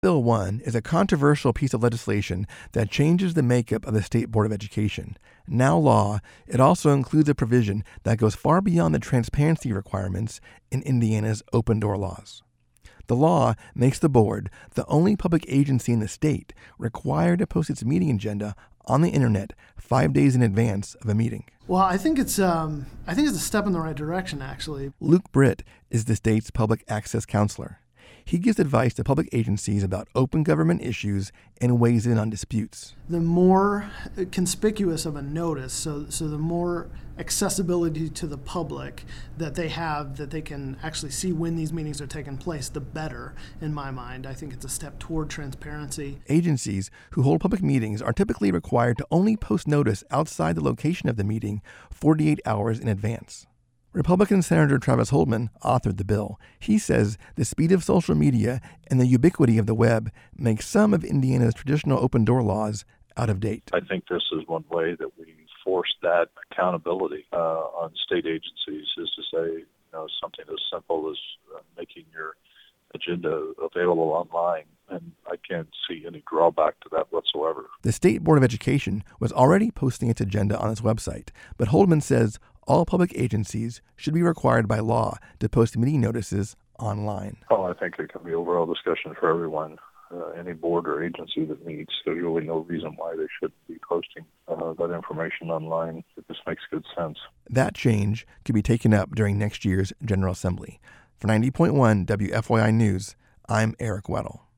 Bill 1 is a controversial piece of legislation that changes the makeup of the State Board of Education. Now law, it also includes a provision that goes far beyond the transparency requirements in Indiana's open door laws. The law makes the board, the only public agency in the state, required to post its meeting agenda on the internet 5 days in advance of a meeting. Well, I think it's a step in the right direction, actually. Luke Britt is the state's public access counselor. He gives advice to public agencies about open government issues and weighs in on disputes. The more conspicuous of a notice, so the more accessibility to the public that they have, that they can actually see when these meetings are taking place, the better, in my mind. I think it's a step toward transparency. Agencies who hold public meetings are typically required to only post notice outside the location of the meeting 48 hours in advance. Republican Senator Travis Holdman authored the bill. He says the speed of social media and the ubiquity of the web makes some of Indiana's traditional open-door laws out of date. I think this is one way that we force that accountability on state agencies, is to say, something as simple as making your agenda available online, and I can't see any drawback to that whatsoever. The State Board of Education was already posting its agenda on its website, but Holdman says all public agencies should be required by law to post meeting notices online. Oh, I think it can be overall discussion for everyone. Any board or agency that meets, there's really no reason why they shouldn't be posting that information online. It just makes good sense. That change could be taken up during next year's General Assembly. For 90.1 WFYI News, I'm Eric Weddle.